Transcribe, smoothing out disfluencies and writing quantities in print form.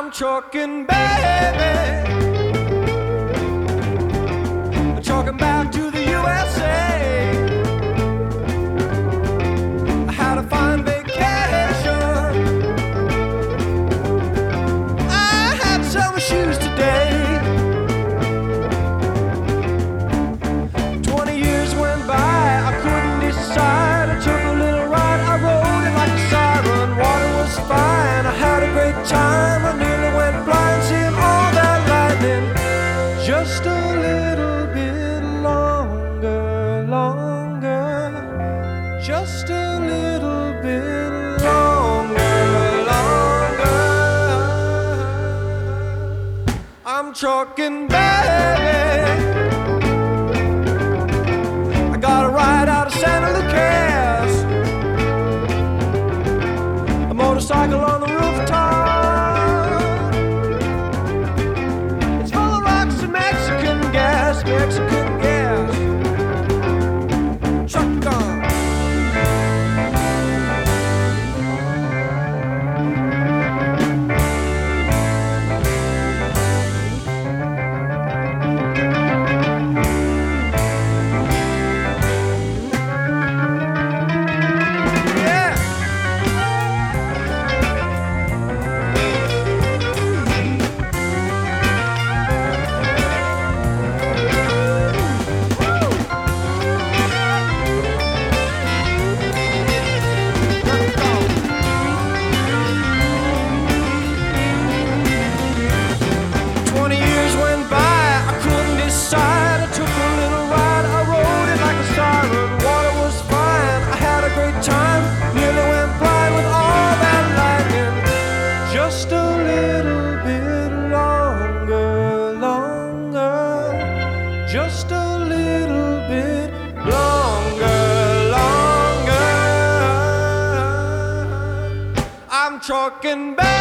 I'm trucking, baby. I'm trucking back to the USA. I had a fine vacation. I had to sell my shoes today. 20 years went by, I couldn't decide. I took a little ride, I rode it like a siren. Water was fine, I had a great time. I nearly went blind, seeing all that lightning. Just a little bit longer, longer. Just a little bit longer, longer. I'm trucking, baby. I got a ride out of Santa Lucas, a motorcycle on the rooftop. It's full of rocks and Mexican gas, Mexican gas. Truck on. Yeah. 20 years went by, I couldn't decide. I took a little ride, I rode it like a siren. Water was fine, I had a great time. Nearly went blind with all that lightning. Just a little bit longer, longer. Just a little bit longer, longer. I'm trucking back.